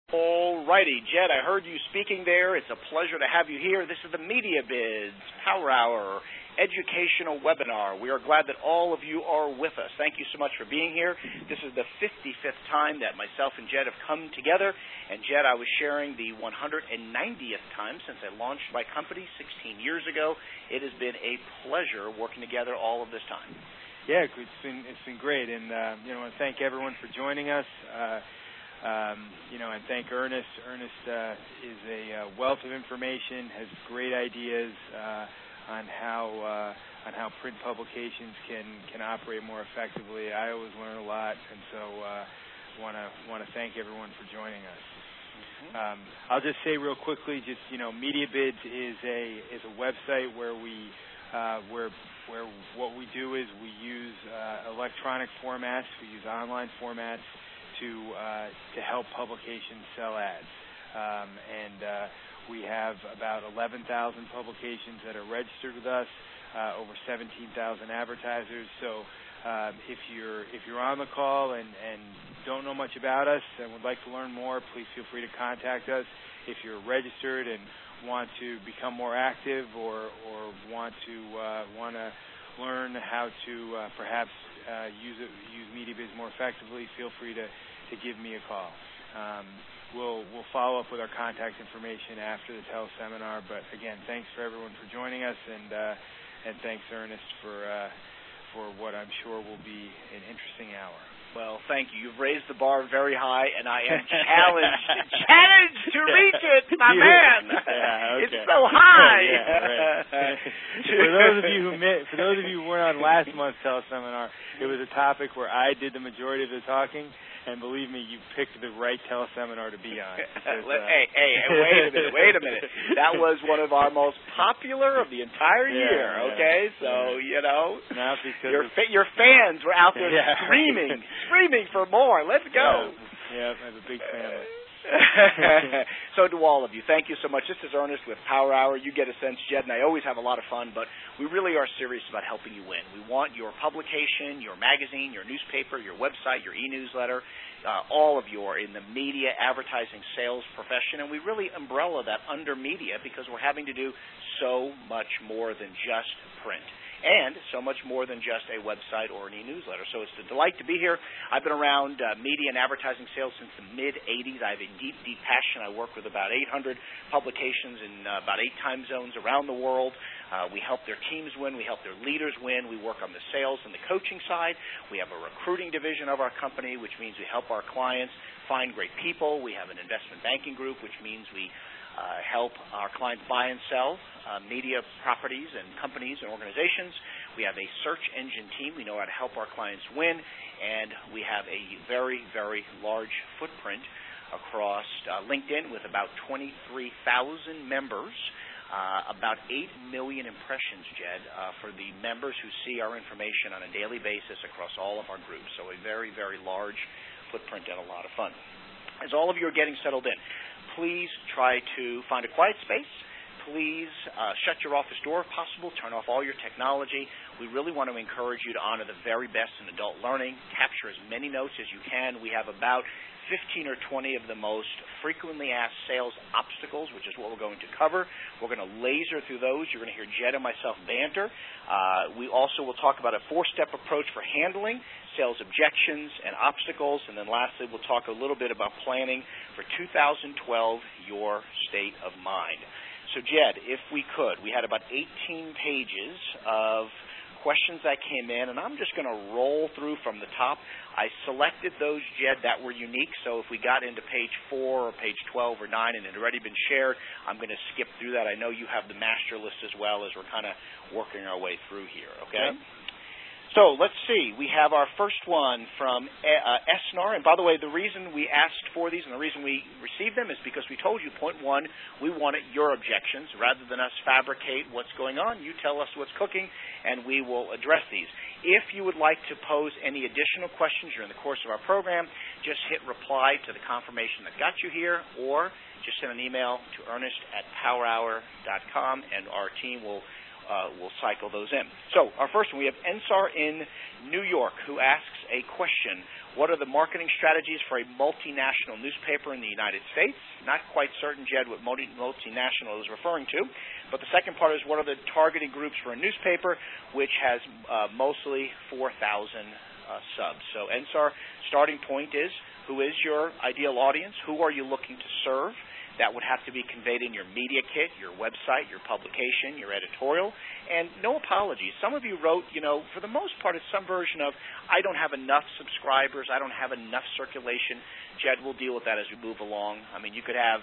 All righty, Jed, I heard you speaking there. It's a pleasure to have you here. This is the Media Biz Power Hour educational webinar. We are glad that all of you are with us. Thank you so much for being here. This is the 55th time that myself and Jed have come together. And Jed, I was sharing the 190th time since I launched my company 16 years ago. It has been a pleasure working together all of this time. Yeah, it's been great, and I want to thank everyone for joining us. And thank Ernest. Ernest is a wealth of information, has great ideas on how print publications can operate more effectively. I always learn a lot, and so want to thank everyone for joining us. I'll just say real quickly, MediaBids is a website where where what we do is we use electronic formats, we use online formats to help publications sell ads. We have about 11,000 publications that are registered with us, over 17,000 advertisers. So if you're on the call and don't know much about us and would like to learn more, please feel free to contact us. If you're registered and want to become more active or want to learn how to perhaps use MediaBiz more effectively, feel free to give me a call. We'll follow up with our contact information after the teleseminar. But again, thanks for everyone for joining us, and thanks Ernest for what I'm sure will be an interesting hour. Well, thank you. You've raised the bar very high, and I am challenged to reach it, my man. Yeah, okay. It's so high. Yeah, right. For those of you who weren't on last month's teleseminar, it was a topic where I did the majority of the talking. And believe me, you picked the right teleseminar to be on. Hey, wait a minute. That was one of our most popular of the entire year, okay? So, Not because your fans were out there screaming for more. Let's go. Yeah, I have a big family. So do all of you. Thank you so much. This is Ernest with Power Hour. You get a sense, Jed and I always have a lot of fun, but we really are serious about helping you win. We want your publication, your magazine, your newspaper, your website, your e-newsletter. All of you are in the media, advertising, sales profession, and we really umbrella that under media because we're having to do so much more than just print. And so much more than just a website or an e-newsletter. So it's a delight to be here. I've been around media and advertising sales since the mid-'80s. I have a deep, deep passion. I work with about 800 publications in about 8 time zones around the world. We help their teams win. We help their leaders win. We work on the sales and the coaching side. We have a recruiting division of our company, which means we help our clients find great people. We have an investment banking group, which means we help our clients buy and sell media properties and companies and organizations. We have a search engine team. We know how to help our clients win. And we have a very, very large footprint across LinkedIn with about 23,000 members, about 8 million impressions, Jed, for the members who see our information on a daily basis across all of our groups. So a very, very large footprint and a lot of fun. As all of you are getting settled in, please try to find a quiet space. Please shut your office door if possible. Turn off all your technology. We really want to encourage you to honor the very best in adult learning. Capture as many notes as you can. We have about 15 or 20 of the most frequently asked sales obstacles, which is what we're going to cover. We're going to laser through those. You're going to hear Jed and myself banter. We also will talk about a 4-step approach for handling sales objections and obstacles. And then lastly, we'll talk a little bit about planning for 2012, your state of mind. So, Jed, if we could, we had about 18 pages of questions that came in, and I'm just going to roll through from the top. I selected those, Jed, that were unique, so if we got into page 4 or page 12 or 9 and it had already been shared, I'm going to skip through that. I know you have the master list as well as we're kind of working our way through here, okay? Yep. So let's see. We have our first one from Esnar. And by the way, the reason we asked for these and the reason we received them is because we told you, point one, we wanted your objections. Rather than us fabricate what's going on, you tell us what's cooking, and we will address these. If you would like to pose any additional questions during the course of our program, just hit reply to the confirmation that got you here, or just send an email to ernest@powerhour.com, and our team will we'll cycle those in. So our first one, we have Ensar in New York, who asks a question. What are the marketing strategies for a multinational newspaper in the United States? Not quite certain, Jed, what multinational is referring to. But the second part is, what are the targeting groups for a newspaper which has mostly 4,000 subs? So Ensar, starting point is, who is your ideal audience? Who are you looking to serve? That would have to be conveyed in your media kit, your website, your publication, your editorial. And no apologies. Some of you wrote, for the most part, it's some version of, I don't have enough subscribers, I don't have enough circulation. Jed, will deal with that as we move along. I mean, you could have,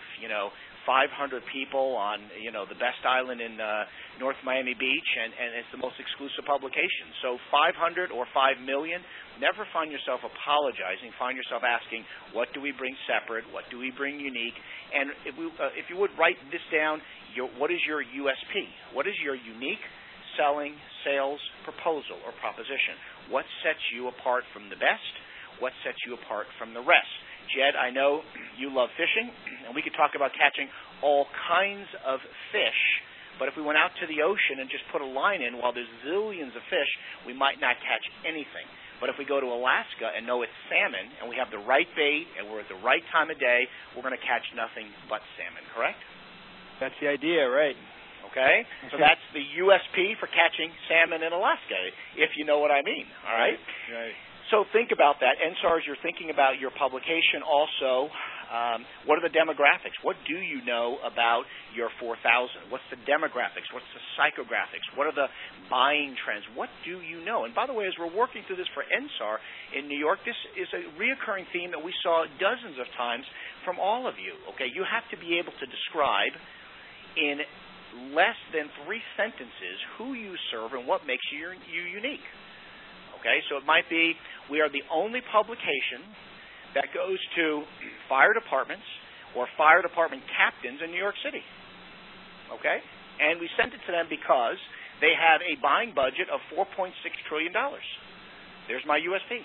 500 people on, the best island in North Miami Beach, and it's the most exclusive publication. So 500 or 5 million, never find yourself apologizing. Find yourself asking, what do we bring separate? What do we bring unique? And if you would write this down, what is your USP? What is your unique selling, sales proposal or proposition? What sets you apart from the best? What sets you apart from the rest? Jed, I know you love fishing, and we could talk about catching all kinds of fish, but if we went out to the ocean and just put a line in while there's zillions of fish, we might not catch anything. But if we go to Alaska and know it's salmon, and we have the right bait, and we're at the right time of day, we're going to catch nothing but salmon, correct? That's the idea, right? Okay? So that's the USP for catching salmon in Alaska, if you know what I mean, all right? Right. So think about that. Ensar, as you're thinking about your publication also, what are the demographics? What do you know about your 4,000? What's the demographics? What's the psychographics? What are the buying trends? What do you know? And by the way, as we're working through this for Ensar in New York, this is a reoccurring theme that we saw dozens of times from all of you. Okay, you have to be able to describe in less than 3 sentences who you serve and what makes you unique. Okay, so it might be, we are the only publication that goes to fire departments or fire department captains in New York City. Okay? And we sent it to them because they have a buying budget of $4.6 trillion. There's my USP.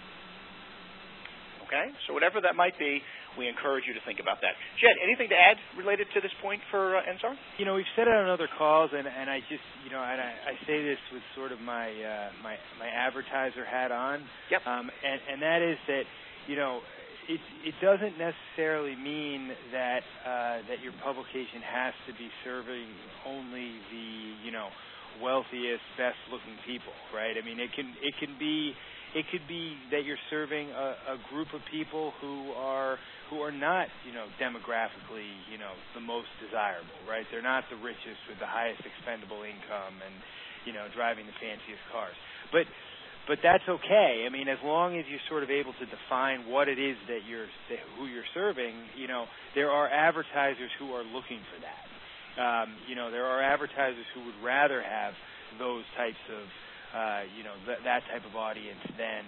Okay? So whatever that might be, we encourage you to think about that. Jed, anything to add related to this point for Ensar? We've said it on other calls, and I just, and I say this with sort of my advertiser hat on. Yep. And that is that, it doesn't necessarily mean that that your publication has to be serving only the, wealthiest, best-looking people, right? I mean, it could be that you're serving a group of people who are not, demographically, the most desirable, right? They're not the richest with the highest expendable income and, driving the fanciest cars. But that's okay. I mean, as long as you're sort of able to define what it is that who you're serving, there are advertisers who are looking for that. There are advertisers who would rather have those types of that type of audience than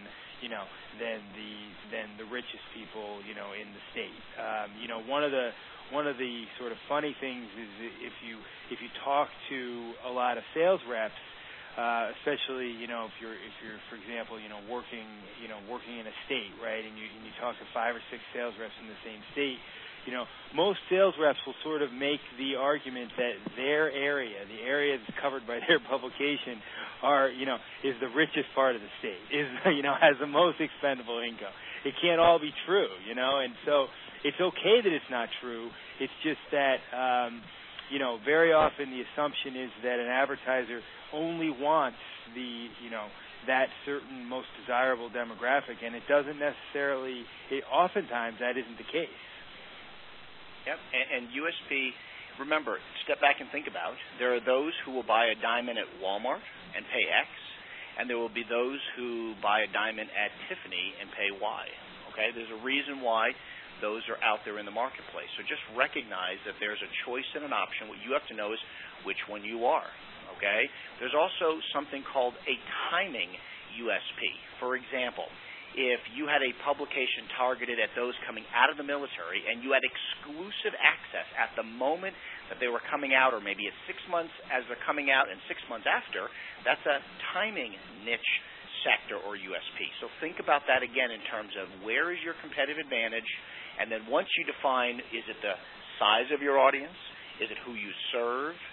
the richest people, in the state. One of the sort of funny things is if you talk to a lot of sales reps, especially if you're for example working in a state, right, and you talk to 5 or 6 sales reps in the same state. Most sales reps will sort of make the argument that their area, the area that's covered by their publication, is the richest part of the state, has the most expendable income. It can't all be true, and so it's okay that it's not true. It's just that, very often the assumption is that an advertiser only wants that certain most desirable demographic, and it doesn't necessarily, oftentimes that isn't the case. Yep, and USP, remember, step back and think about, there are those who will buy a diamond at Walmart and pay X, and there will be those who buy a diamond at Tiffany and pay Y. Okay, there's a reason why those are out there in the marketplace. So just recognize that there's a choice and an option. What you have to know is which one you are. Okay, there's also something called a timing USP. For example, if you had a publication targeted at those coming out of the military and you had exclusive access at the moment that they were coming out, or maybe at 6 months as they're coming out and 6 months after, that's a timing niche sector or USP. So think about that again in terms of where is your competitive advantage, and then once you define, is it the size of your audience? Is it who you serve?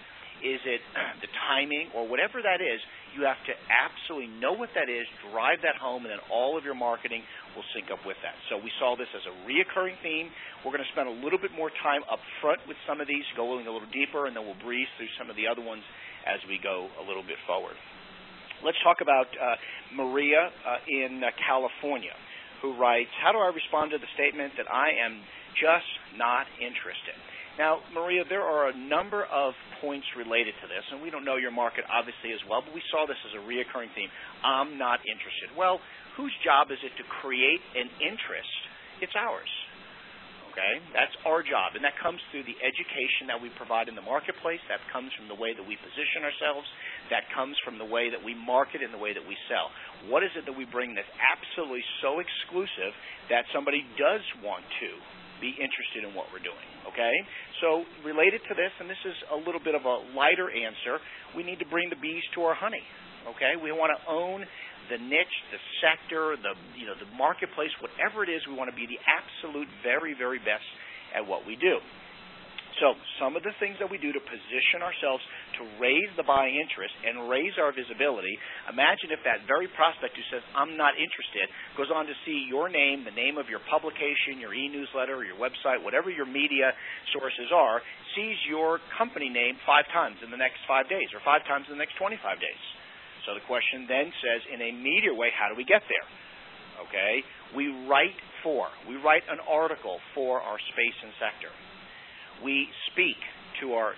Is it the timing or whatever that is? You have to absolutely know what that is, drive that home, and then all of your marketing will sync up with that. So we saw this as a reoccurring theme. We're going to spend a little bit more time up front with some of these, going a little deeper, and then we'll breeze through some of the other ones as we go a little bit forward. Let's talk about Maria in California, who writes, how do I respond to the statement that I am just not interested? Now, Maria, there are a number of points related to this, and we don't know your market obviously as well, but we saw this as a reoccurring theme. I'm not interested. Well, whose job is it to create an interest? It's ours. Okay? That's our job, and that comes through the education that we provide in the marketplace. That comes from the way that we position ourselves. That comes from the way that we market and the way that we sell. What is it that we bring that's absolutely so exclusive that somebody does want to be interested in what we're doing? Okay? So related to this, and this is a little bit of a lighter answer, we need to bring the bees to our honey. Okay? We want to own the niche, the sector, the marketplace, whatever it is, we want to be the absolute very, very best at what we do. So some of the things that we do to position ourselves to raise the buying interest and raise our visibility, imagine if that very prospect who says, I'm not interested, goes on to see your name, the name of your publication, your e-newsletter, or your website, whatever your media sources are, sees your company name 5 times in the next 5 days or 5 times in the next 25 days. So the question then says, in a media way, how do we get there? Okay, we write an article for our space and sector. We speak to our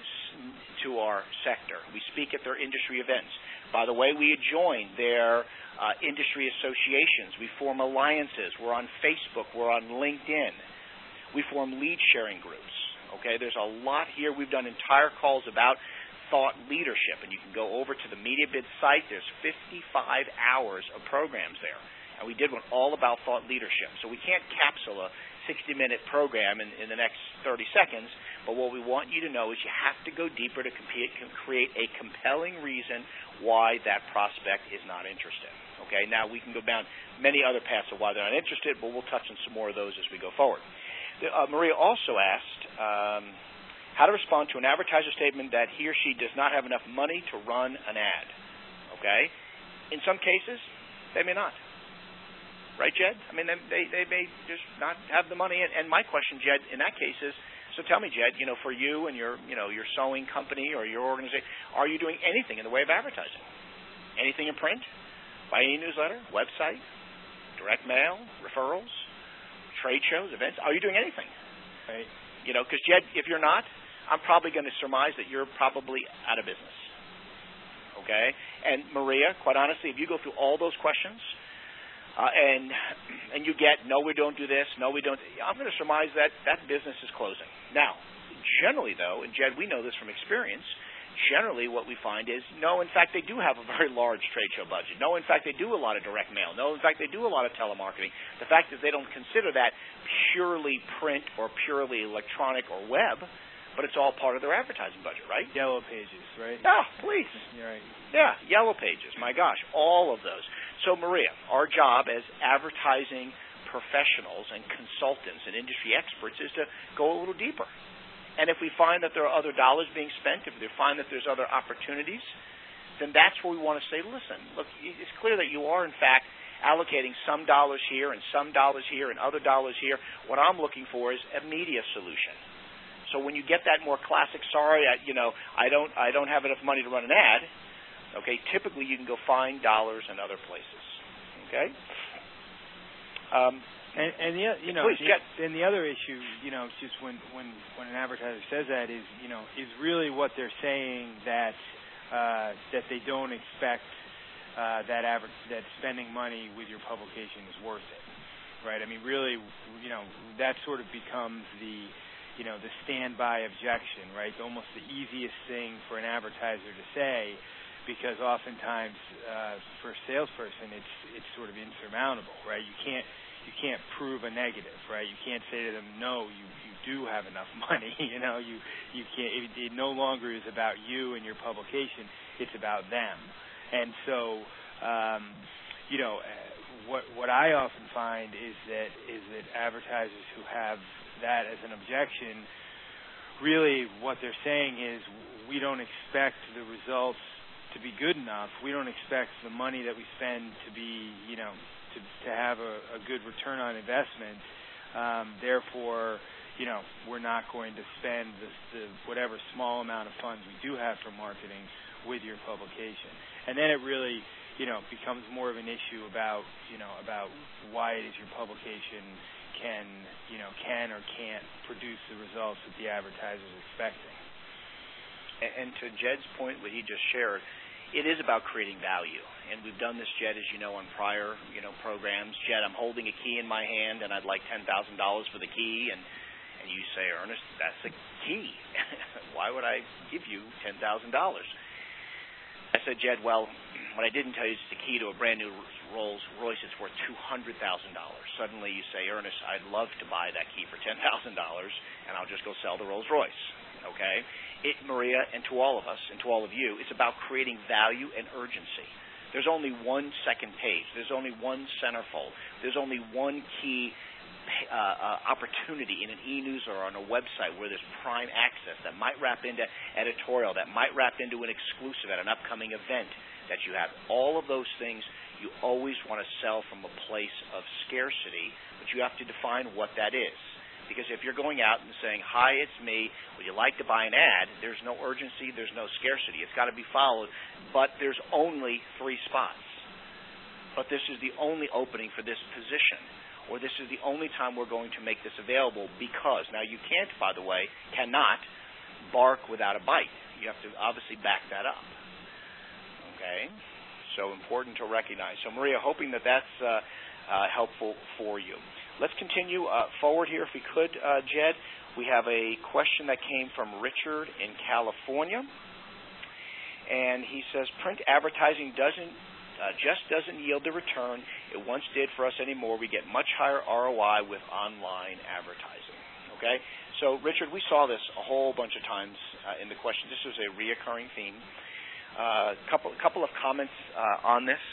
sector. We speak at their industry events. By the way, we join their industry associations. We form alliances. We're on Facebook. We're on LinkedIn. We form lead sharing groups. Okay, there's a lot here. We've done entire calls about thought leadership, and you can go over to the MediaBid site. There's 55 hours of programs there, and we did one all about thought leadership. So we can't capsule a 60-minute program in the next 30 seconds, but what we want you to know is you have to go deeper to create a compelling reason why that prospect is not interested. Okay, now we can go down many other paths of why they're not interested, but we'll touch on some more of those as we go forward. Maria also asked how to respond to an advertiser statement that he or she does not have enough money to run an ad. Okay? In some cases, they may not. Right, Jed? I mean, they may just not have the money. And my question, Jed, in that case is, so tell me, Jed, for you and your sewing company or your organization, are you doing anything in the way of advertising? Anything in print? By e-newsletter? Website? Direct mail? Referrals? Trade shows? Events? Are you doing anything? Right. Because, Jed, if you're not, I'm probably going to surmise that you're probably out of business. Okay? And Maria, quite honestly, if you go through all those questions and you get, no, we don't do this, no, we don't, I'm going to surmise that business is closing. Now, generally, though, and Jed, we know this from experience, generally what we find is, no, in fact, they do have a very large trade show budget. No, in fact, they do a lot of direct mail. No, in fact, they do a lot of telemarketing. The fact is they don't consider that purely print or purely electronic or web, but it's all part of their advertising budget, right? Yellow Pages, right? Oh, please. You're right. Yeah, Yellow Pages. My gosh, all of those. So, Maria, our job as advertising professionals and consultants and industry experts is to go a little deeper. And if we find that there are other dollars being spent, if we find that there's other opportunities, then that's where we want to say, listen, look, it's clear that you are, in fact, allocating some dollars here and some dollars here and other dollars here. What I'm looking for is a media solution. So when you get that more classic, sorry, I don't have enough money to run an ad, okay, typically you can go find dollars in other places. Okay? And the other issue, just when an advertiser says that is really what they're saying that they don't expect that spending money with your publication is worth it, right? I mean, really, that sort of becomes the standby objection, right? Almost the easiest thing for an advertiser to say, because oftentimes for a salesperson it's sort of insurmountable, right? You can't prove a negative, right? You can't say to them, no, you do have enough money. You can't. It no longer is about you and your publication. It's about them. And so, what I often find is that advertisers who have that as an objection really what they're saying is we don't expect the results to be good enough. We don't expect the money that we spend to be, to have a good return on investment. Therefore, we're not going to spend the whatever small amount of funds we do have for marketing with your publication. And then it really, becomes more of an issue about why it is your publication can or can't produce the results that the advertiser is expecting. And to Jed's point, what he just shared, it is about creating value. And we've done this, Jed, as you know, on prior, programs. Jed, I'm holding a key in my hand, and I'd like $10,000 for the key. And you say, Ernest, that's a key. Why would I give you $10,000? I said, Jed, well, what I didn't tell you is the key to a brand new Rolls Royce is worth $200,000. Suddenly you say, Ernest, I'd love to buy that key for $10,000, and I'll just go sell the Rolls Royce. Okay? Maria, and to all of us, and to all of you, it's about creating value and urgency. There's only one second page. There's only one centerfold. There's only one key opportunity in an e-news or on a website where there's prime access that might wrap into editorial, that might wrap into an exclusive at an upcoming event that you have. All of those things you always want to sell from a place of scarcity, but you have to define what that is. Because if you're going out and saying, hi, it's me, would you like to buy an ad, there's no urgency, there's no scarcity. It's got to be followed, but there's only 3 spots. But this is the only opening for this position, or this is the only time we're going to make this available because. Now, you can't, by the way, cannot bark without a bite. You have to obviously back that up. Okay? So important to recognize. So, Maria, hoping that that's helpful for you. Let's continue forward here, if we could, Jed. We have a question that came from Richard in California, and he says, print advertising just doesn't yield the return it once did for us anymore. We get much higher ROI with online advertising. Okay? So, Richard, we saw this a whole bunch of times in the question. This was a reoccurring theme. Couple of comments on this.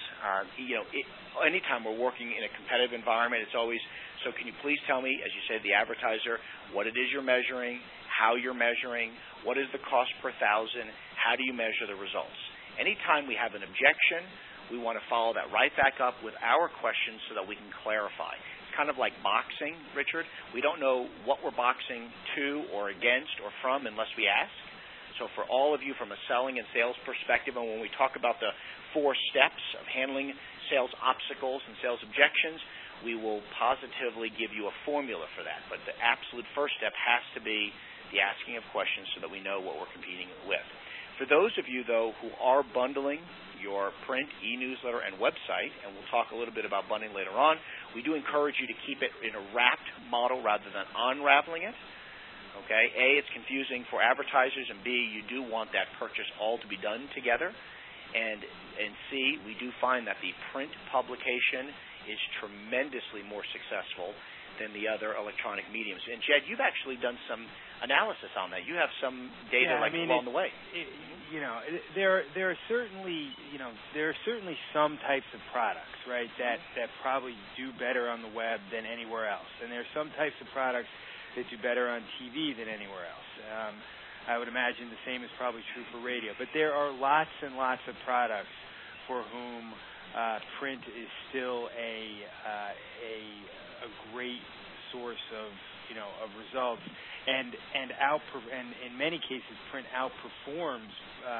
Anytime we're working in a competitive environment, it's always, so can you please tell me, as you said, the advertiser, what it is you're measuring, how you're measuring, what is the cost per thousand, how do you measure the results? Anytime we have an objection, we want to follow that right back up with our questions so that we can clarify. It's kind of like boxing, Richard. We don't know what we're boxing to or against or from unless we ask. So for all of you from a selling and sales perspective, and when we talk about the 4 steps of handling sales obstacles and sales objections, we will positively give you a formula for that. But the absolute first step has to be the asking of questions so that we know what we're competing with. For those of you, though, who are bundling your print, e-newsletter, and website, and we'll talk a little bit about bundling later on, we do encourage you to keep it in a wrapped model rather than unraveling it. Okay, A, it's confusing for advertisers, and B, you do want that purchase all to be done together. And C, we do find that the print publication is tremendously more successful than the other electronic mediums. And Jed, you've actually done some analysis on that. You have some data along the way. There are certainly some types of products, right, that probably do better on the web than anywhere else, and there are some types of products that do better on TV than anywhere else. I would imagine the same is probably true for radio. But there are lots and lots of products for whom print is still a great source of results, and in many cases, print outperforms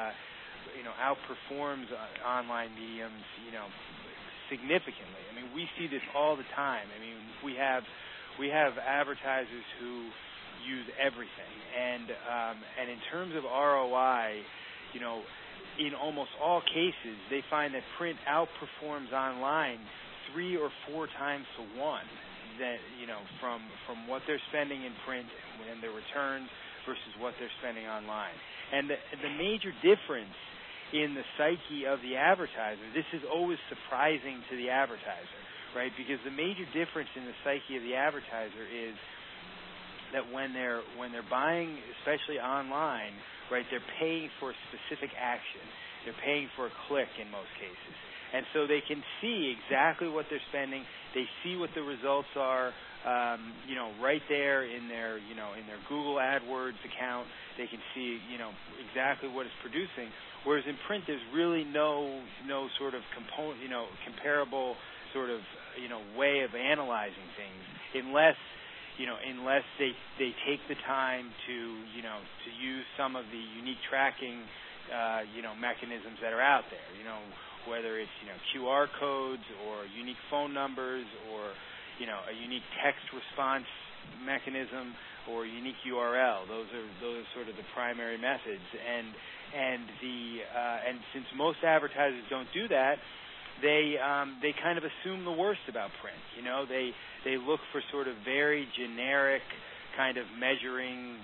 online mediums significantly. I mean, we see this all the time. I mean, we have advertisers who use everything, and in terms of ROI, in almost all cases, they find that print outperforms online 3 or 4 times to 1. That from what they're spending in print and their returns versus what they're spending online, and the major difference in the psyche of the advertiser. This is always surprising to the advertiser. Right, because the major difference in the psyche of the advertiser is that when they're buying, especially online, right, they're paying for a specific action. They're paying for a click in most cases, and so they can see exactly what they're spending. They see what the results are right there in their Google AdWords account. They can see, exactly what it's producing. Whereas in print, there's really no sort of comparable sort of, way of analyzing things, unless they take the time to use some of the unique tracking, mechanisms that are out there. Whether it's QR codes or unique phone numbers or a unique text response mechanism or unique URL. Those are sort of the primary methods. And since most advertisers don't do that, they kind of assume the worst about print. They look for sort of very generic kind of measuring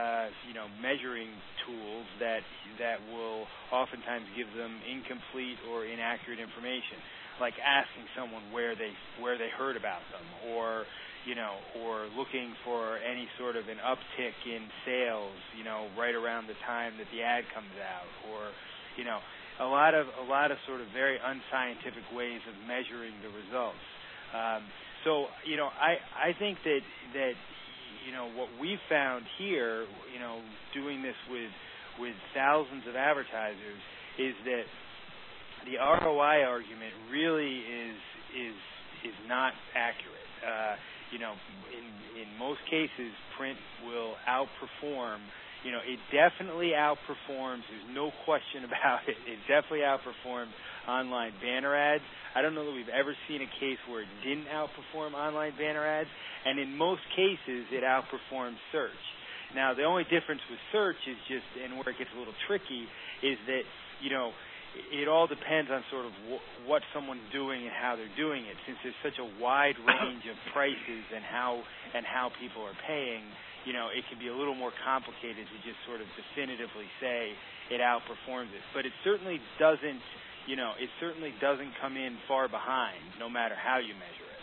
tools that will oftentimes give them incomplete or inaccurate information, like asking someone where they heard about them, or looking for any sort of an uptick in sales, right around the time that the ad comes out, or a lot of sort of very unscientific ways of measuring the results. So I think that what we've found here, doing this with thousands of advertisers, is that the ROI argument really is not accurate. In most cases, print will outperform. It definitely outperforms. There's no question about it. It definitely outperforms online banner ads. I don't know that we've ever seen a case where it didn't outperform online banner ads. And in most cases, it outperforms search. Now, the only difference with search is just, and where it gets a little tricky, is that, it all depends on sort of what someone's doing and how they're doing it. Since there's such a wide range of prices and how people are paying, it can be a little more complicated to just sort of definitively say it outperforms it. But it certainly doesn't, come in far behind, no matter how you measure it.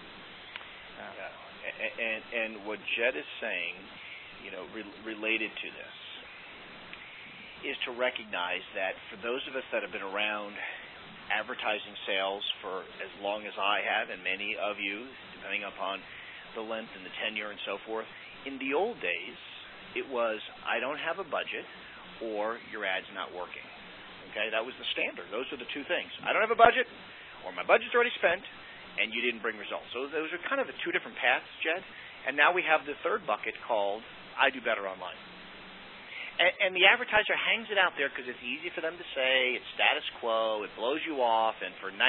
And what Jed is saying, related to this, is to recognize that for those of us that have been around advertising sales for as long as I have, and many of you, depending upon the length and the tenure and so forth, in the old days, it was, I don't have a budget, or your ad's not working. Okay, that was the standard. Those are the two things. I don't have a budget, or my budget's already spent, and you didn't bring results. So those are kind of the two different paths, Jed. And now we have the third bucket called, I do better online. And the advertiser hangs it out there because it's easy for them to say, it's status quo, it blows you off, and for 98%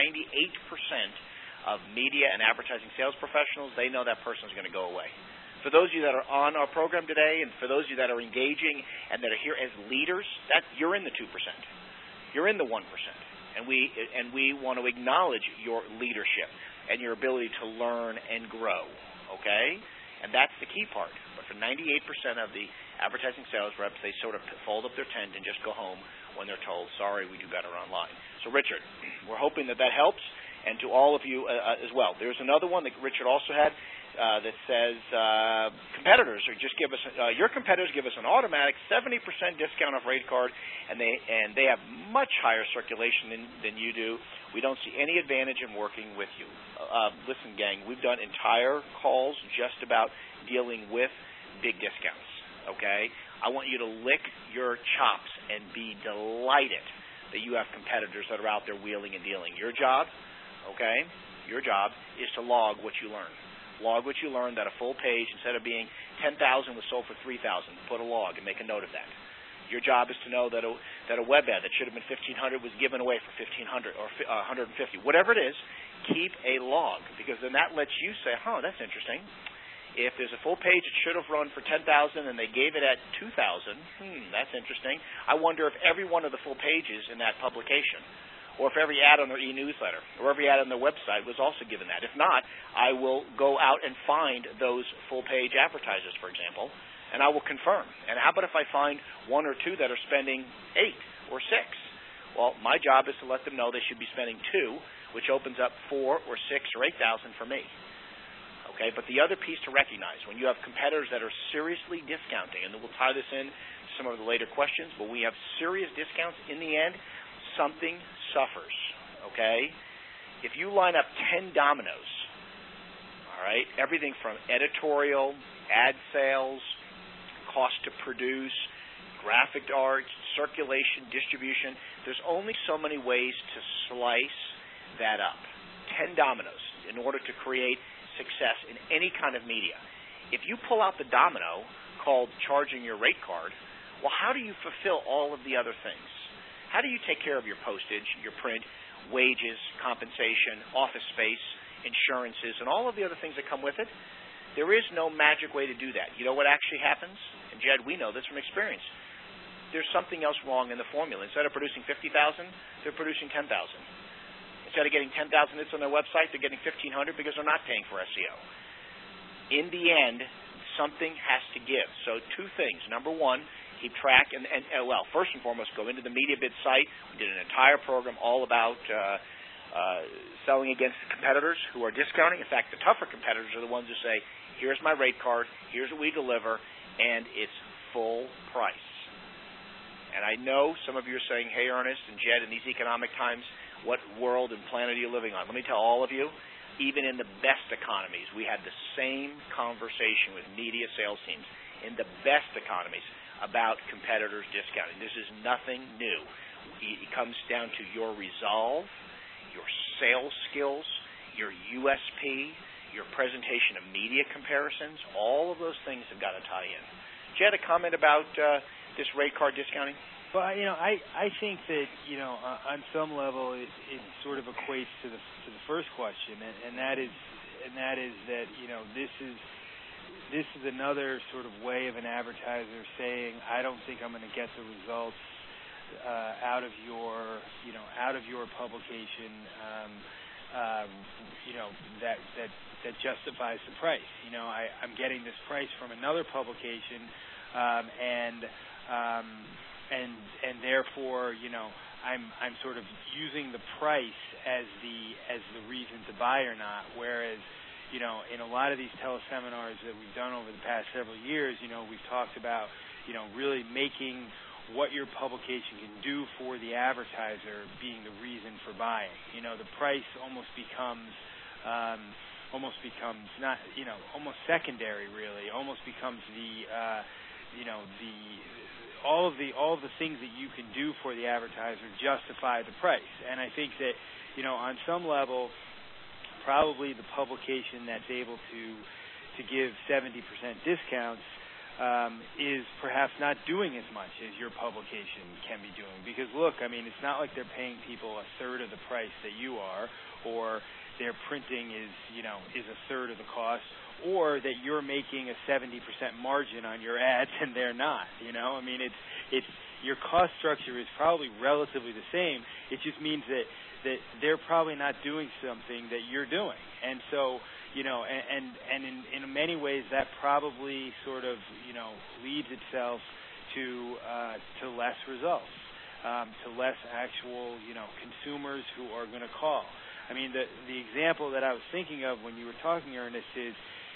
of media and advertising sales professionals, they know that person's going to go away. For those of you that are on our program today, and for those of you that are engaging and that are here as leaders, you're in the 2%. You're in the 1%. And we want to acknowledge your leadership and your ability to learn and grow, okay? And that's the key part. But for 98% of the advertising sales reps, they sort of fold up their tent and just go home when they're told, sorry, we do better online. So, Richard, we're hoping that helps, and to all of you as well. There's another one that Richard also had that says competitors your competitors give us an automatic 70% discount off rate card, and they have much higher circulation than you do. We don't see any advantage in working with you. Listen, gang, we've done entire calls just about dealing with big discounts. Okay? I want you to lick your chops and be delighted that you have competitors that are out there wheeling and dealing. Your job, okay, is to log what you learn. Log what you learn, that a full page, instead of being 10,000 was sold for 3,000, put a log and make a note of that. Your job is to know that a web ad that should have been $1,500 was given away for $1,500 or $150. Whatever it is, keep a log, because then that lets you say, that's interesting. If there's a full page it should have run for $10,000 and they gave it at $2,000, that's interesting. I wonder if every one of the full pages in that publication, or if every ad on their e-newsletter, or every ad on their website was also given that. If not, I will go out and find those full-page advertisers, for example, and I will confirm. And how about if I find one or two that are spending 8 or 6? Well, my job is to let them know they should be spending 2, which opens up 4 or 6 or 8,000 for me. Okay, but the other piece to recognize, when you have competitors that are seriously discounting, and we'll tie this in to some of the later questions, but we have serious discounts, in the end, something suffers, okay? If you line up 10 dominoes, all All right, everything from editorial, ad sales, cost to produce, graphic arts, circulation, distribution. There's only so many ways to slice that up. 10 dominoes in order to create success in any kind of media. If you pull out the domino called charging your rate card, well, how do you fulfill all of the other things? How do you take care of your postage, your print, wages, compensation, office space, insurances, and all of the other things that come with it? There is no magic way to do that. You know what actually happens? And Jed, we know this from experience. There's something else wrong in the formula. Instead of producing 50,000, they're producing 10,000. Instead of getting 10,000 hits on their website, they're getting 1,500 because they're not paying for SEO. In the end, something has to give. So two things. Number one, keep track, and first and foremost, go into the MediaBid site. We did an entire program all about selling against competitors who are discounting. In fact, the tougher competitors are the ones who say, here's my rate card, here's what we deliver, and it's full price. And I know some of you are saying, hey, Ernest and Jed, in these economic times, what world and planet are you living on? Let me tell all of you, even in the best economies, we had the same conversation with media sales teams in the best economies about competitors discounting. This is nothing new. It comes down to your resolve, your sales skills, your USP, your presentation of media comparisons. All of those things have got to tie in. Jed, a comment about this rate card discounting? Well, I think that, on some level it sort of equates to the first question, and that is that, this is another sort of way of an advertiser saying, I don't think I'm going to get the results out of your publication, that justifies the price. I'm getting this price from another publication, and therefore, I'm sort of using the price as the reason to buy or not. Whereas, in a lot of these teleseminars that we've done over the past several years, we've talked about, really making what your publication can do for the advertiser being the reason for buying. The price almost becomes not, almost secondary, really. Almost becomes all of the things that you can do for the advertiser justify the price. And I think that, on some level, probably the publication that's able to give 70% discounts is perhaps not doing as much as your publication can be doing. Because look, it's not like they're paying people a third of the price that you are, or their printing is a third of the cost, or that you're making a 70% margin on your ads and they're not. It's your cost structure is probably relatively the same. It just means that they're probably not doing something that you're doing. And so, and in many ways that probably sort of, leads itself to less results, to less actual, consumers who are going to call. The example that I was thinking of when you were talking, Ernest, is,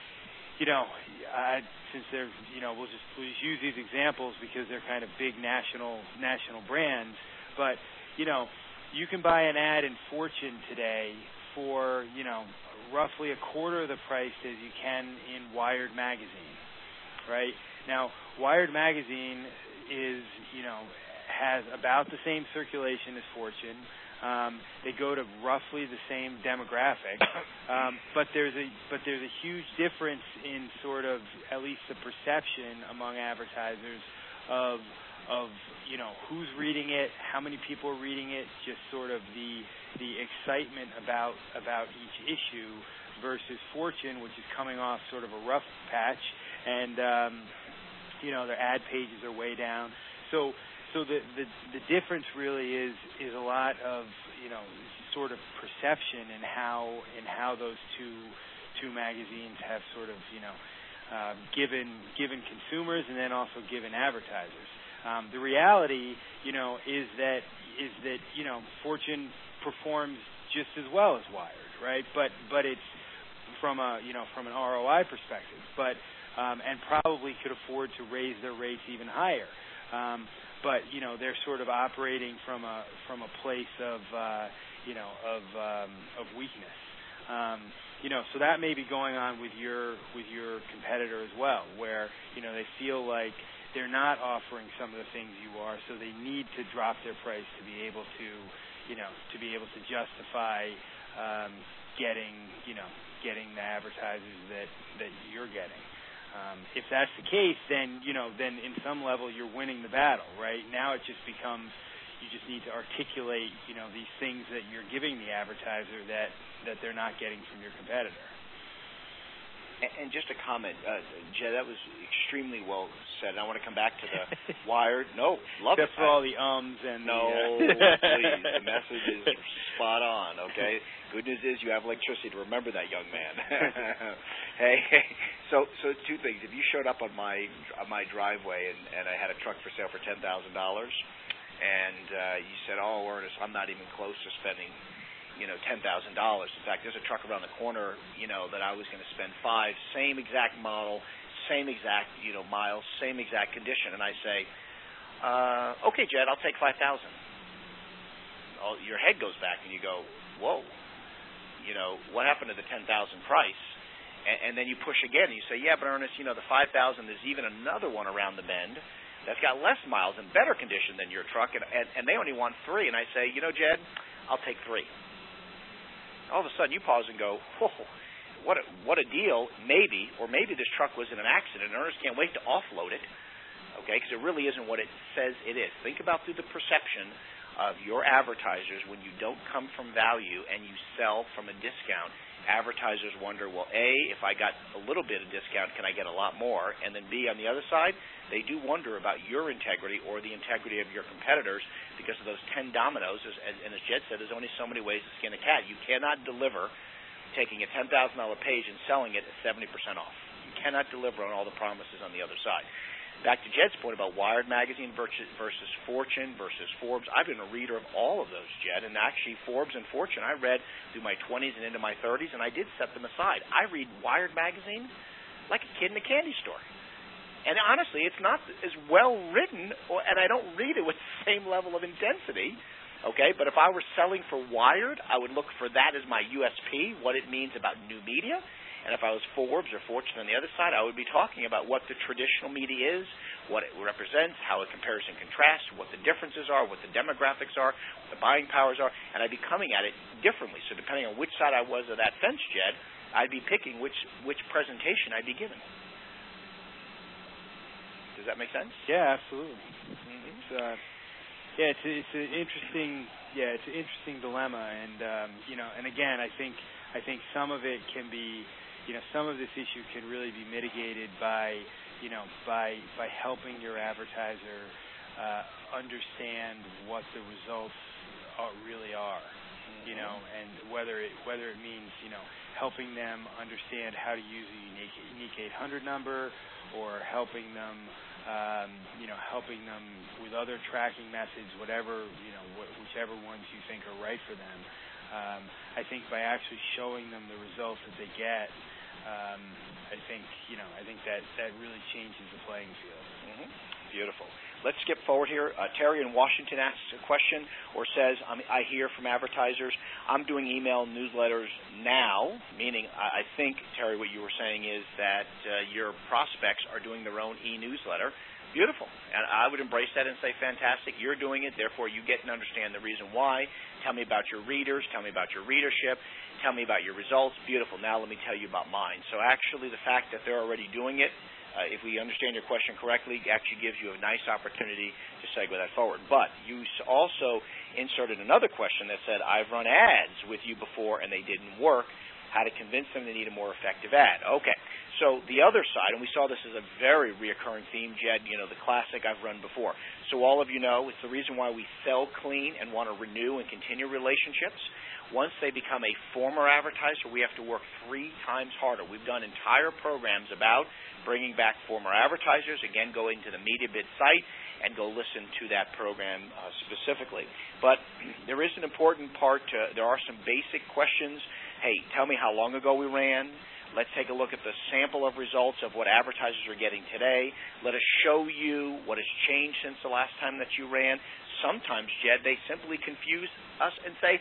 since there's, we'll just use these examples because they're kind of big national brands. But, you can buy an ad in Fortune today for, roughly a quarter of the price as you can in Wired magazine, right? Now, Wired magazine is, has about the same circulation as Fortune. They go to roughly the same demographic, but there's a huge difference in sort of at least the perception among advertisers of who's reading it, how many people are reading it, just sort of the excitement about each issue versus Fortune, which is coming off sort of a rough patch, and their ad pages are way down. So the difference really is a lot of sort of perception in how those two magazines have sort of given consumers and then also given advertisers. The reality is that Fortune performs just as well as Wired, right? But it's from an ROI perspective, and probably could afford to raise their rates even higher. But they're sort of operating from a place of weakness. so that may be going on with your competitor as well, where they feel like they're not offering some of the things you are, so they need to drop their price to be able to justify getting the advertisers that you're getting. If that's the case, then in some level you're winning the battle, right? Now it just becomes you just need to articulate these things that you're giving the advertiser that they're not getting from your competitor. And just a comment, Jed, that was extremely well said. I want to come back to the Wired. No, love it. Except for all the ums and please. The message is spot on, okay? Good news is you have electricity to remember that, young man. Hey, so two things. If you showed up on my driveway and I had a truck for sale for $10,000, and you said, "Oh, Ernest, I'm not even close to spending $10,000. In fact, there's a truck around the corner, that I was going to spend $5,000, same exact model, same exact, miles, same exact condition." And I say, "Okay, Jed, I'll take $5,000. Your head goes back and you go, "Whoa, what happened to the $10,000 price?" And then you push again and you say, "Yeah, but Ernest, the $5,000, there's even another one around the bend that's got less miles and better condition than your truck, and they only want $3,000. And I say, Jed, I'll take $3,000. All of a sudden, you pause and go, "Whoa, what a deal!" Maybe this truck was in an accident, and Ernest can't wait to offload it, okay? Because it really isn't what it says it is. Think about through the perception of your advertisers when you don't come from value and you sell from a discount. Advertisers wonder, well, A, if I got a little bit of discount, can I get a lot more? And then B, on the other side, they do wonder about your integrity or the integrity of your competitors because of those 10 dominoes. And as Jed said, there's only so many ways to skin a cat. You cannot deliver taking a $10,000 page and selling it at 70% off. You cannot deliver on all the promises on the other side. Back to Jed's point about Wired magazine versus Fortune versus Forbes. I've been a reader of all of those, Jed, and actually Forbes and Fortune I read through my 20s and into my 30s, and I did set them aside. I read Wired magazine like a kid in a candy store. And honestly, it's not as well written, and I don't read it with the same level of intensity, okay? But if I were selling for Wired, I would look for that as my USP, what it means about new media. And if I was Forbes or Fortune on the other side, I would be talking about what the traditional media is, what it represents, how it compares and contrasts, what the differences are, what the demographics are, what the buying powers are, and I'd be coming at it differently. So depending on which side I was of that fence, Jed, I'd be picking which presentation I'd be giving. Does that make sense? Yeah, absolutely. Mm-hmm. It's an interesting dilemma, and and again, I think some of it can be. Some of this issue can really be mitigated by helping your advertiser understand what the results really are, and whether it means helping them understand how to use a unique 800 number, or helping them with other tracking methods, whatever whichever ones you think are right for them. I think by actually showing them the results that they get, I think that really changes the playing field. Mm-hmm. Beautiful. Let's skip forward here. Terry in Washington asks a question or says, I hear from advertisers, I'm doing email newsletters now, meaning I think, Terry, what you were saying is that your prospects are doing their own e-newsletter. Beautiful. And I would embrace that and say, fantastic, you're doing it, therefore you get and understand the reason why. Tell me about your readers. Tell me about your readership. Tell me about your results. Beautiful. Now let me tell you about mine. So actually the fact that they're already doing it, if we understand your question correctly, actually gives you a nice opportunity to segue that forward. But you also inserted another question that said, I've run ads with you before and they didn't work. How to convince them they need a more effective ad. Okay, so the other side, and we saw this as a very reoccurring theme, Jed, the classic I've run before. So all of you know it's the reason why we sell clean and want to renew and continue relationships. Once they become a former advertiser, we have to work 3 times harder. We've done entire programs about bringing back former advertisers. Again, go into the MediaBid site and go listen to that program specifically. But there is an important part. There are some basic questions. Hey, tell me how long ago we ran. Let's take a look at the sample of results of what advertisers are getting today. Let us show you what has changed since the last time that you ran. Sometimes, Jed, they simply confuse us and say,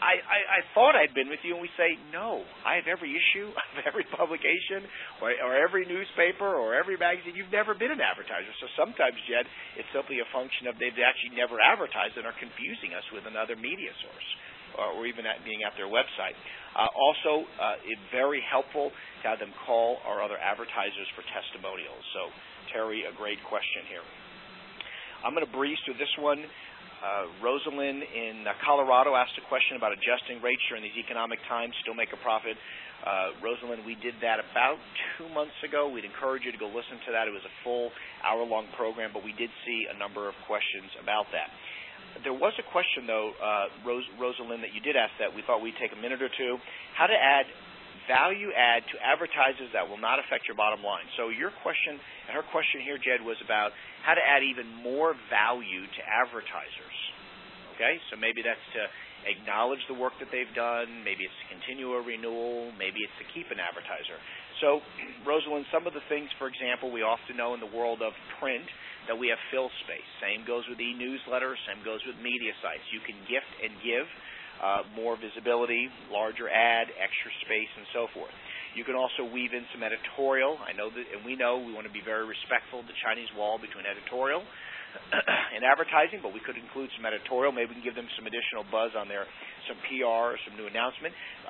I thought I'd been with you, and we say, no, I have every issue of every publication or every newspaper or every magazine. You've never been an advertiser. So sometimes, Jed, it's simply a function of they've actually never advertised and are confusing us with another media source or even being at their website. Also, it's very helpful to have them call our other advertisers for testimonials. So, Terry, a great question here. I'm going to breeze through this one. Rosalind in Colorado asked a question about adjusting rates during these economic times, still make a profit. Rosalind, we did that about 2 months ago. We'd encourage you to go listen to that. It was a full hour-long program, but we did see a number of questions about that. There was a question, though, Rosalind, that you did ask that we thought we'd take a minute or two. How to add value add to advertisers that will not affect your bottom line. So your question, and her question here, Jed, was about how to add even more value to advertisers. Okay, so maybe that's to acknowledge the work that they've done, maybe it's to continue a renewal, maybe it's to keep an advertiser. So, Rosalind, some of the things, for example, we often know in the world of print that we have fill space. Same goes with e-newsletters, same goes with media sites. You can gift and give more visibility, larger ad, extra space, and so forth. You can also weave in some editorial. I know that, and we know we want to be very respectful of the Chinese wall between editorial and advertising, but we could include some editorial. Maybe we can give them some additional buzz on there, some PR or some new announcement.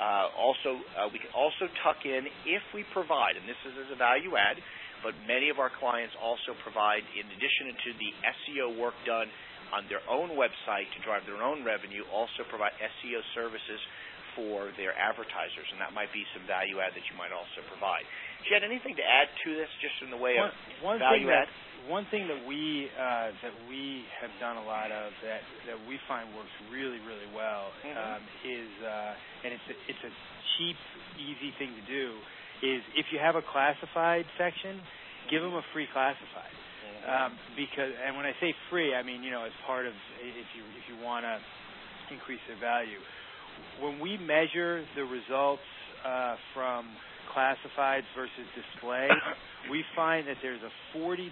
We can also tuck in, if we provide, and this is as a value add, but many of our clients also provide, in addition to the SEO work done on their own website to drive their own revenue, also provide SEO services for their advertisers, and that might be some value add that you might also provide. Jed, anything to add to this, just in the way of value add? One thing that we have done a lot of that we find works really, really well is, and it's a cheap, easy thing to do, is if you have a classified section, give them a free classified. Because, and when I say free, I mean, as part of, if you want to increase their value. When we measure the results from classifieds versus display, we find that there are 40%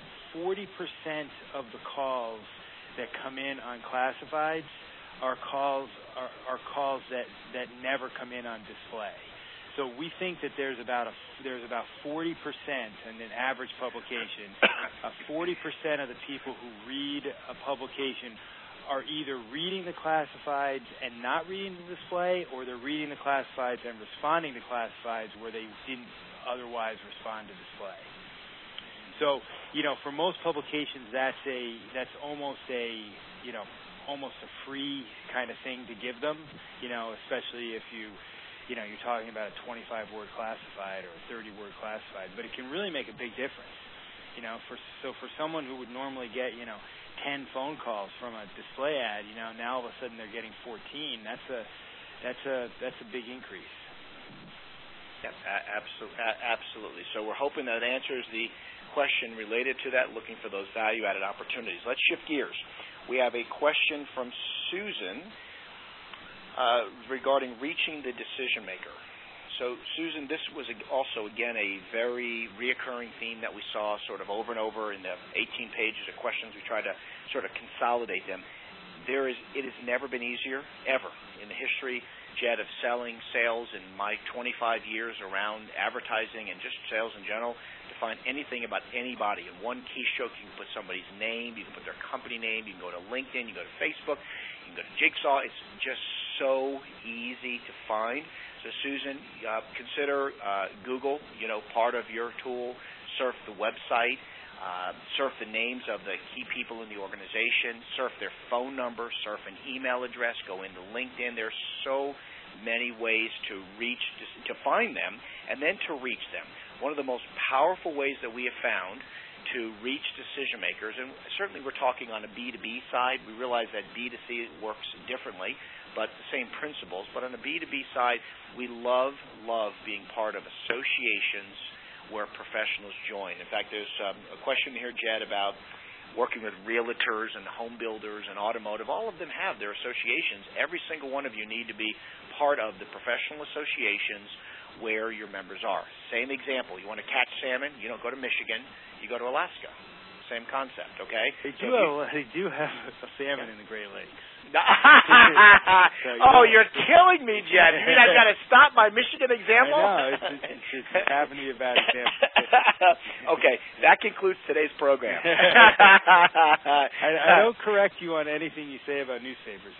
of the calls that come in on classifieds are calls that never come in on display. So we think that there's about 40% in an average publication. 40% of the people who read a publication are either reading the classifieds and not reading the display, or they're reading the classifieds and responding to classifieds where they didn't otherwise respond to display. So, for most publications, that's almost a free kind of thing to give them. Especially if you're talking about a 25-word classified or a 30-word classified, but it can really make a big difference. For someone who would normally get 10 phone calls from a display ad, now all of a sudden they're getting 14. That's a big increase. Yeah, absolutely. So we're hoping that answers the question related to that, looking for those value-added opportunities. Let's shift gears. We have a question from Susan regarding reaching the decision maker. So, Susan, this was also, again, a very reoccurring theme that we saw sort of over and over in the 18 pages of questions. We tried to sort of consolidate them. It has never been easier, ever, in the history, Jed, of selling sales in my 25 years around advertising and just sales in general, to find anything about anybody. In one keystroke, you can put somebody's name, you can put their company name, you can go to LinkedIn, you can go to Facebook, you can go to Jigsaw. It's just so easy to find. So, Susan, consider Google, part of your tool. Surf the website. Surf the names of the key people in the organization. Surf their phone number. Surf an email address. Go into LinkedIn. There's so many ways to find them and then to reach them. One of the most powerful ways that we have found to reach decision makers, and certainly we're talking on a B2B side. We realize that B2C works differently, but the same principles. But on the B2B side, we love being part of associations where professionals join. In fact, there's a question here, Jed, about working with realtors and home builders and automotive. All of them have their associations. Every single one of you need to be part of the professional associations where your members are. Same example. You want to catch salmon, you don't go to Michigan, you go to Alaska. same concept, okay? They do have a salmon in the Great Lakes. You're killing me, Jed. You mean I've got to stop my Michigan example? I know. It's happened to be a bad example. Okay, that concludes today's program. I don't correct you on anything you say about newspapers.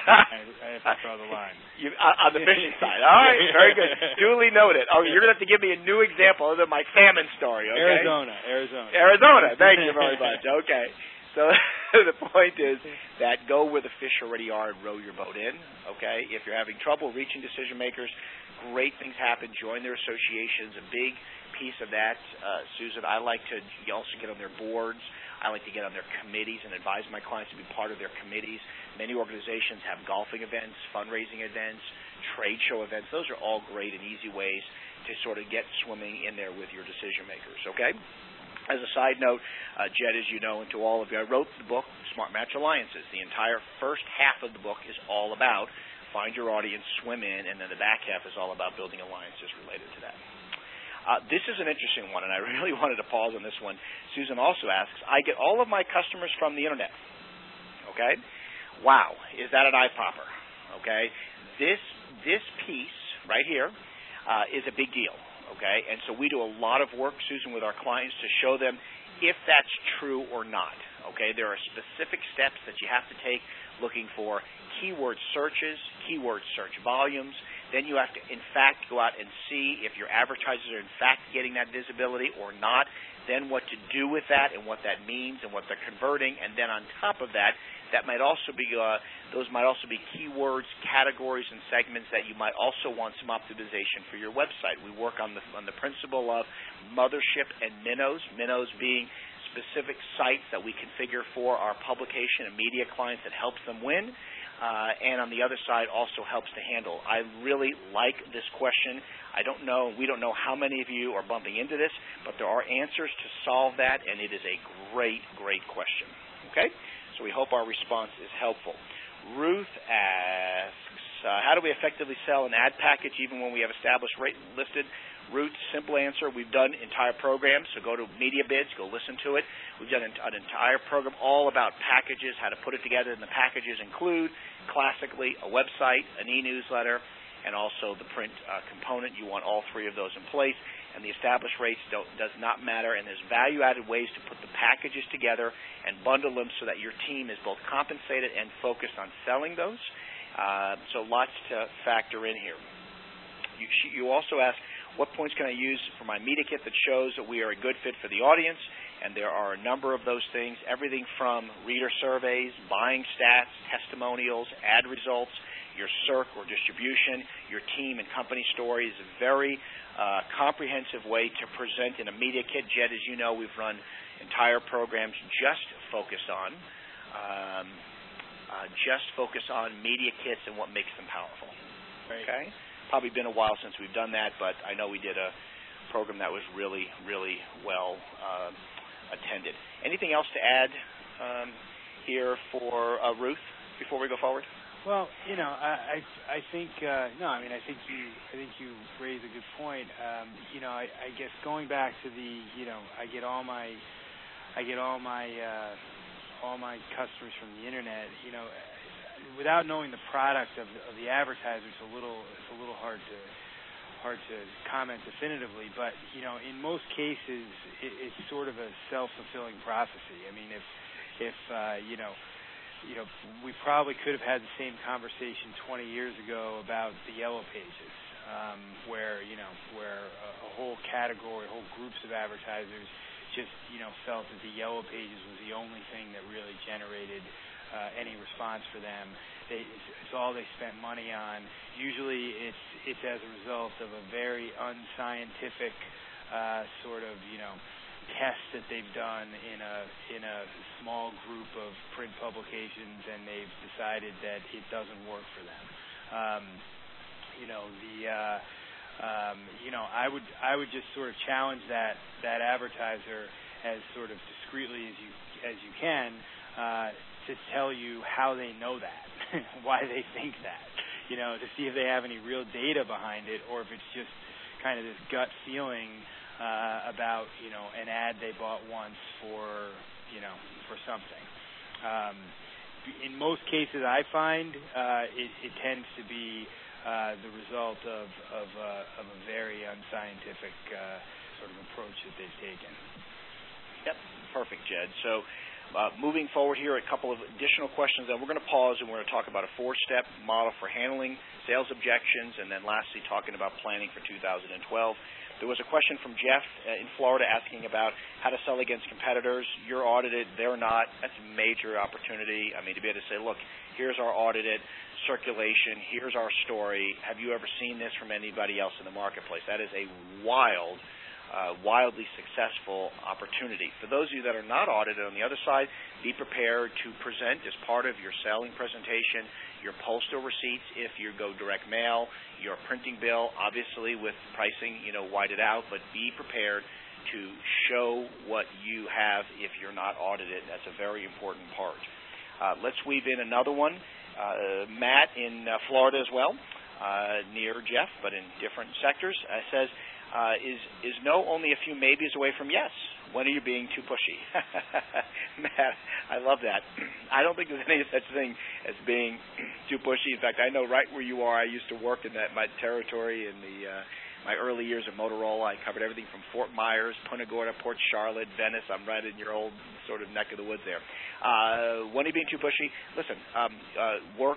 I have to draw the line. On the fishing side. All right, very good. Duly noted. Oh, you're going to have to give me a new example other than my salmon story, okay? Arizona. Thank you very much. Okay. So the point is that go where the fish already are and row your boat in, okay? If you're having trouble reaching decision makers, great things happen. Join their associations. A big piece of that, Susan, I like to also get on their boards. I like to get on their committees and advise my clients to be part of their committees. Many organizations have golfing events, fundraising events, trade show events. Those are all great and easy ways to sort of get swimming in there with your decision makers, okay? As a side note, Jed, as you know, and to all of you, I wrote the book, Smart Match Alliances. The entire first half of the book is all about find your audience, swim in, and then the back half is all about building alliances related to that. This is an interesting one, and I really wanted to pause on this one. Susan also asks, I get all of my customers from the Internet. Okay? Wow, is that an eye-popper? Okay? This piece right here is a big deal. Okay, and so we do a lot of work, Susan, with our clients to show them if that's true or not. Okay, there are specific steps that you have to take looking for keyword searches, keyword search volumes. Then you have to, in fact, go out and see if your advertisers are, in fact, getting that visibility or not. Then what to do with that and what that means and what they're converting. And then on top of that, that might also be those might also be keywords, categories, and segments that you might also want some optimization for your website. We work on the principle of mothership and minnows. Minnows being specific sites that we configure for our publication and media clients that helps them win. And on the other side also helps to handle. I really like this question. We don't know how many of you are bumping into this, but there are answers to solve that, and it is a great, great question. Okay? So we hope our response is helpful. Ruth asks, how do we effectively sell an ad package even when we have established rate listed? Ruth, simple answer, we've done entire programs, so go to Media Bids, go listen to it. We've done an entire program all about packages, how to put it together, and the packages include, classically, a website, an e-newsletter, and also the print component. You want all three of those in place, and the established rates does not matter, and there's value-added ways to put the packages together and bundle them so that your team is both compensated and focused on selling those. So lots to factor in here. You also ask, what points can I use for my media kit that shows that we are a good fit for the audience? And there are a number of those things, everything from reader surveys, buying stats, testimonials, ad results, your SERC or distribution, your team and company stories. A very comprehensive way to present in a media kit. Jed, as you know, we've run entire programs just focused on media kits and what makes them powerful. Right. Okay? Probably been a while since we've done that, but I know we did a program that was really, really well attended. Anything else to add here for Ruth before we go forward? Well, I think I think you raise a good point. I guess going back to I get all my customers from the internet. Without knowing the product of the advertiser, it's a little hard to comment definitively. But in most cases, it's sort of a self-fulfilling prophecy. I mean, if we probably could have had the same conversation 20 years ago about the Yellow Pages, where a whole category, whole groups of advertisers just felt that the Yellow Pages was the only thing that really generated any response for them. It's all they spent money on. Usually, it's as a result of a very unscientific sort of test that they've done in a small group of print publications, and they've decided that it doesn't work for them. I would just sort of challenge that advertiser as sort of discreetly as you can to tell you how they know that, why they think that, to see if they have any real data behind it, or if it's just kind of this gut feeling about an ad they bought once for for something. In most cases, I find it tends to be the result of a very unscientific sort of approach that they've taken. Yep, perfect, Jed. So moving forward here, a couple of additional questions, and we're going to pause and we're going to talk about a 4-step model for handling sales objections, and then lastly talking about planning for 2012. There was a question from Jeff in Florida asking about how to sell against competitors. You're audited, they're not. That's a major opportunity. I mean, to be able to say, look, here's our audited circulation, here's our story. Have you ever seen this from anybody else in the marketplace? That is a wildly successful opportunity. For those of you that are not audited on the other side, be prepared to present as part of your selling presentation your postal receipts if you go direct mail, your printing bill, obviously with pricing, whited out, but be prepared to show what you have if you're not audited. That's a very important part. Let's weave in another one. Matt in Florida as well, near Jeff, but in different sectors, says, is no only a few maybes away from yes? When are you being too pushy? Matt, I love that. I don't think there's any such thing as being too pushy. In fact, I know right where you are. I used to work in my territory in my early years of Motorola. I covered everything from Fort Myers, Punta Gorda, Port Charlotte, Venice. I'm right in your old sort of neck of the woods there. When are you being too pushy? Listen, work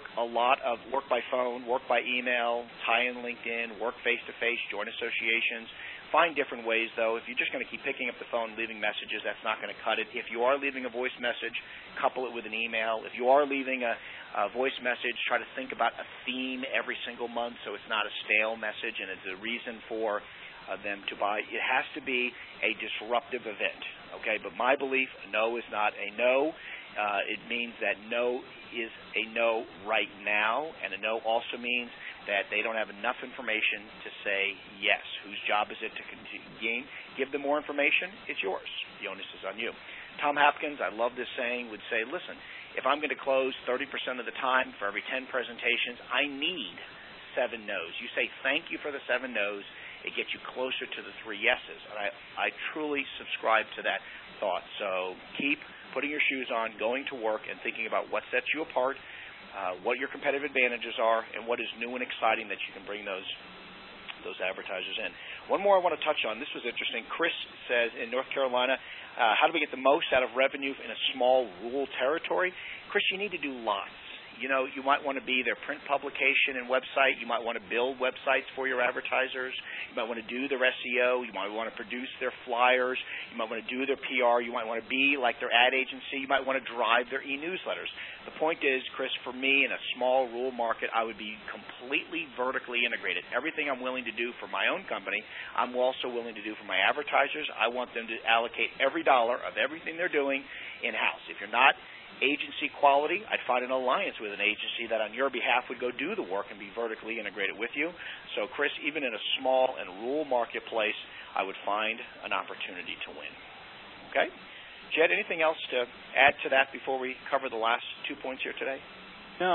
by phone, work by email, tie in LinkedIn, work face-to-face, join associations. Find different ways, though. If you're just going to keep picking up the phone, leaving messages, that's not going to cut it. If you are leaving a voice message, couple it with an email. If you are leaving a voice message, try to think about a theme every single month so it's not a stale message and it's a reason for them to buy. It has to be a disruptive event, okay? But my belief, a no is not a no. It means that no is a no right now, and a no also means that they don't have enough information to say yes. Whose job is it to give them more information? It's yours. The onus is on you. Tom Hopkins, I love this saying, would say, listen, if I'm going to close 30% of the time for every 10 presentations, I need 7 no's. You say thank you for the 7 no's. It gets you closer to the 3 yeses. And I truly subscribe to that thought. So keep putting your shoes on, going to work, and thinking about what sets you apart, what your competitive advantages are, and what is new and exciting that you can bring those advertisers in. One more I want to touch on. This was interesting. Chris says in North Carolina, how do we get the most out of revenue in a small rural territory? Chris, you need to do lots. You might want to be their print publication and website. You might want to build websites for your advertisers. You might want to do their SEO. You might want to produce their flyers. You might want to do their PR. You might want to be like their ad agency. You might want to drive their e-newsletters. The point is, Chris, for me in a small rural market, I would be completely vertically integrated. Everything I'm willing to do for my own company, I'm also willing to do for my advertisers. I want them to allocate every dollar of everything they're doing in-house. If you're not agency quality, I'd find an alliance with an agency that on your behalf would go do the work and be vertically integrated with you. So, Chris, even in a small and rural marketplace, I would find an opportunity to win. Okay? Jed, anything else to add to that before we cover the last 2 points here today? No,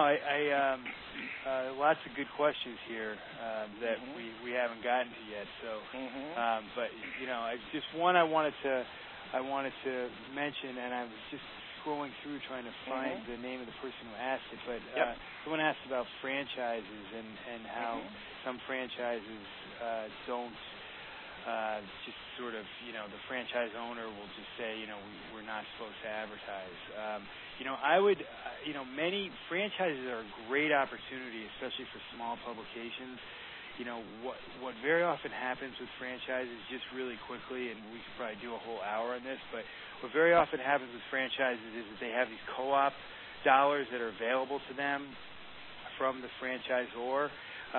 lots of good questions here that we haven't gotten to yet. So, but just one I wanted to mention, and I was just scrolling through trying to find the name of the person who asked it, but someone asked about franchises and how some franchises don't just sort of, the franchise owner will just say, we're not supposed to advertise. I would, many franchises are a great opportunity, especially for small publications. What very often happens with franchises, just really quickly, and we could probably do a whole hour on this, but what very often happens with franchises is that they have these co-op dollars that are available to them from the franchisor.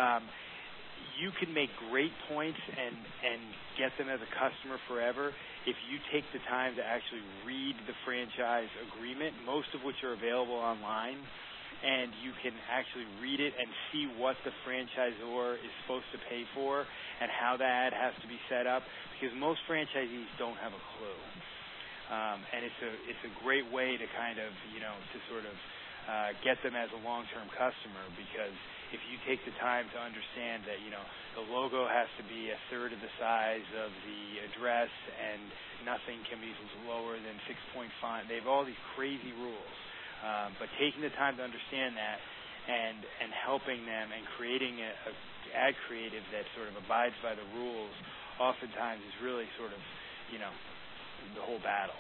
You can make great points and get them as a customer forever if you take the time to actually read the franchise agreement, most of which are available online. And you can actually read it and see what the franchisor is supposed to pay for and how that has to be set up, because most franchisees don't have a clue. And it's a great way to kind of, to sort of get them as a long-term customer, because if you take the time to understand that, the logo has to be a third of the size of the address and nothing can be lower than 6-point font. They have all these crazy rules. But taking the time to understand that and helping them and creating a ad creative that sort of abides by the rules oftentimes is really sort of, the whole battle.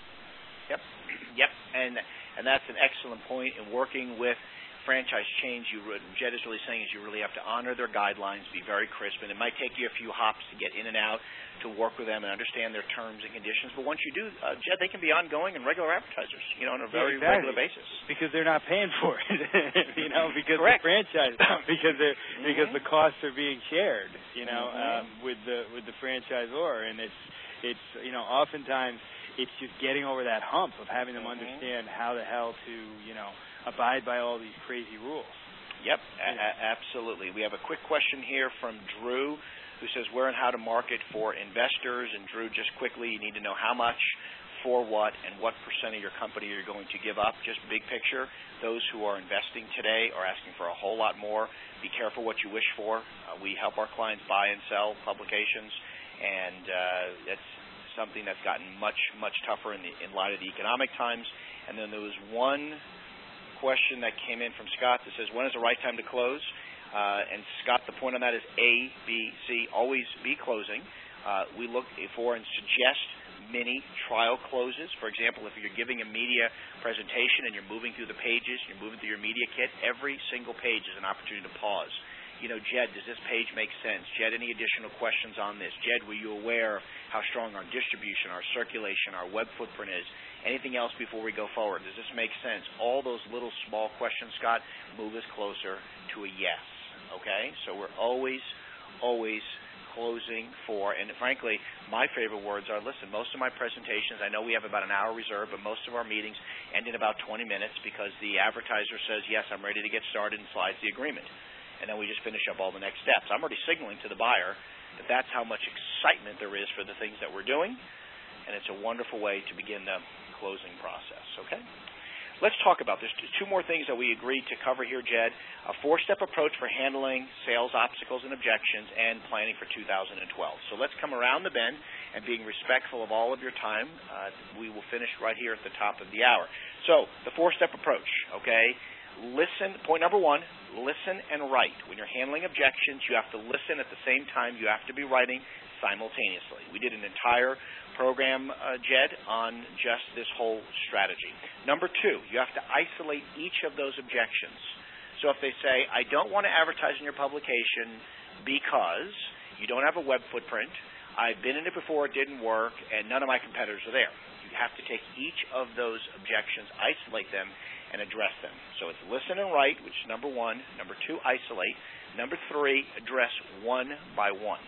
Yep. And that's an excellent point in working with franchise chains. Jed is really saying is you really have to honor their guidelines, be very crisp, and it might take you a few hops to get in and out to work with them and understand their terms and conditions. But once you do, Jed, they can be ongoing and regular advertisers, on a very regular basis. Because they're not paying for it, because Correct. the franchise, because the costs are being shared, with the franchisor, and it's oftentimes it's just getting over that hump of having them understand how the hell to, abide by all these crazy rules. Yep, absolutely. We have a quick question here from Drew, who says where and how to market for investors. And Drew, just quickly, you need to know how much, for what, and what percent of your company you're going to give up. Just big picture, those who are investing today are asking for a whole lot more. Be careful what you wish for. We help our clients buy and sell publications, and that's something that's gotten much, much tougher in light of the economic times. And then there was one question that came in from Scott that says, when is the right time to close? And Scott, the point on that is A, B, C, always be closing. We look for and suggest mini trial closes. For example, if you're giving a media presentation and you're moving through the pages, you're moving through your media kit, every single page is an opportunity to pause. Jed, does this page make sense? Jed, any additional questions on this? Jed, were you aware of how strong our distribution, our circulation, our web footprint is? Anything else before we go forward? Does this make sense? All those little small questions, Scott, move us closer to a yes, okay? So we're always closing for, and frankly, my favorite words are, listen, most of my presentations, I know we have about an hour reserved, but most of our meetings end in about 20 minutes because the advertiser says, yes, I'm ready to get started, and slides the agreement. And then we just finish up all the next steps. I'm already signaling to the buyer that that's how much excitement there is for the things that we're doing, and it's a wonderful way to begin the closing process, okay? Let's talk about this. Two more things that we agreed to cover here, Jed. A 4-step approach for handling sales obstacles and objections and planning for 2012. So let's come around the bend and being respectful of all of your time. We will finish right here at the top of the hour. So the 4-step approach, okay? Listen. Point number 1, listen and write. When you're handling objections, you have to listen at the same time you have to be writing simultaneously. We did an entire program, Jed, on just this whole strategy. Number 2, you have to isolate each of those objections. So if they say, I don't want to advertise in your publication because you don't have a web footprint, I've been in it before, it didn't work, and none of my competitors are there. You have to take each of those objections, isolate them, and address them. So it's listen and write, which is number 1. Number 2, isolate. Number 3, address one by one.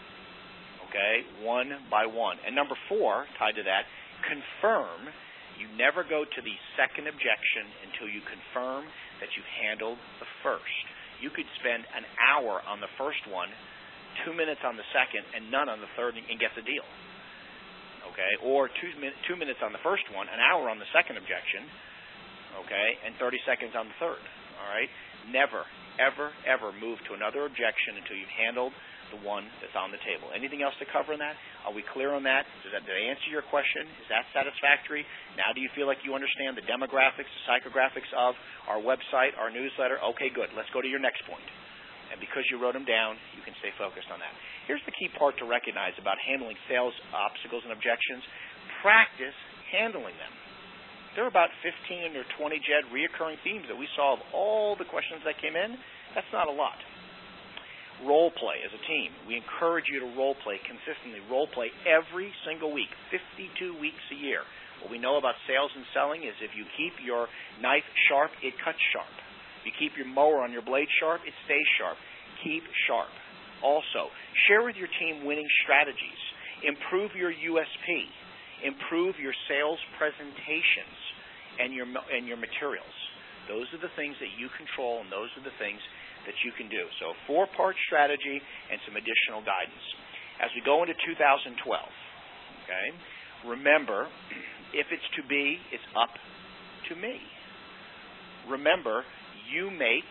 Okay, one by one. And number 4, tied to that, confirm. You never go to the second objection until you confirm that you've handled the first. You could spend an hour on the first one, 2 minutes on the second, and none on the third and get the deal. Okay, or 2 minutes on the first one, an hour on the second objection, okay, and 30 seconds on the third. All right, never, ever move to another objection until you've handled the one that's on the table. Anything else to cover in that? Are we clear on that? Did I answer your question? Is that satisfactory? Now do you feel like you understand the demographics, the psychographics of our website, our newsletter? Okay, good. Let's go to your next point. And because you wrote them down, you can stay focused on that. Here's the key part to recognize about handling sales obstacles and objections. Practice handling them. There are about 15 or 20, Jed, reoccurring themes that we saw of all the questions that came in. That's not a lot. Role play as a team. We encourage you to role play consistently. Role play every single week, 52 weeks a year. What we know about sales and selling is if you keep your knife sharp, it cuts sharp. If you keep your mower on your blade sharp, it stays sharp. Keep sharp. Also, share with your team winning strategies. Improve your USP. Improve your sales presentations and your materials. Those are the things that you control, and those are the things that you can do. So a 4-part strategy and some additional guidance. As we go into 2012, okay, remember, if it's to be, it's up to me. Remember, you make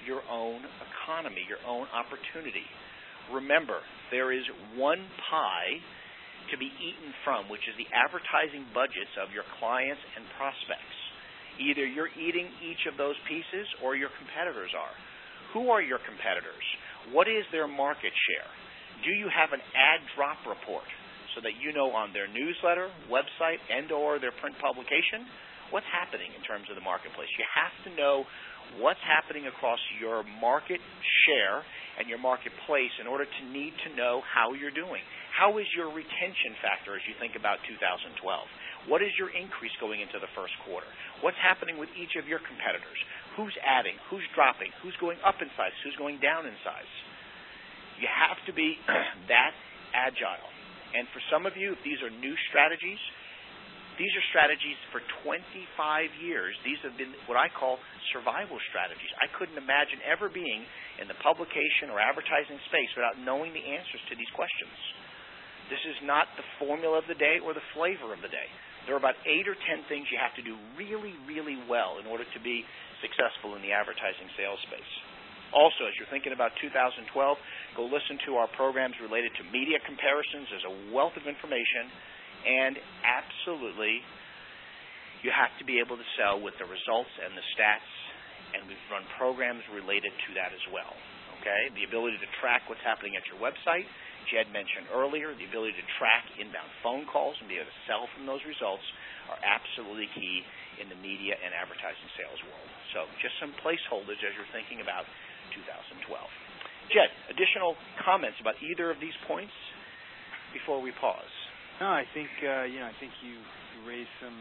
your own economy, your own opportunity. Remember, there is one pie to be eaten from, which is the advertising budgets of your clients and prospects. Either you're eating each of those pieces or your competitors are. Who are your competitors? What is their market share? Do you have an ad drop report so that you know on their newsletter, website, and or their print publication what's happening in terms of the marketplace? You have to know what's happening across your market share and your marketplace in order to need to know how you're doing. How is your retention factor as you think about 2012? What is your increase going into the first quarter? What's happening with each of your competitors? Who's adding? Who's dropping? Who's going up in size? Who's going down in size? You have to be that agile. And for some of you, if these are new strategies, these are strategies for 25 years. These have been what I call survival strategies. I couldn't imagine ever being in the publication or advertising space without knowing the answers to these questions. This is not the formula of the day or the flavor of the day. There are about 8 or 10 things you have to do really, really well in order to be successful in the advertising sales space. Also, as you're thinking about 2012, go listen to our programs related to media comparisons. There's a wealth of information. And absolutely, you have to be able to sell with the results and the stats, and we've run programs related to that as well. Okay? The ability to track what's happening at your website, Jed mentioned earlier, the ability to track inbound phone calls and be able to sell from those results are absolutely key in the media and advertising sales world. So just some placeholders as you're thinking about 2012. Jed, additional comments about either of these points before we pause? No, I think you raised some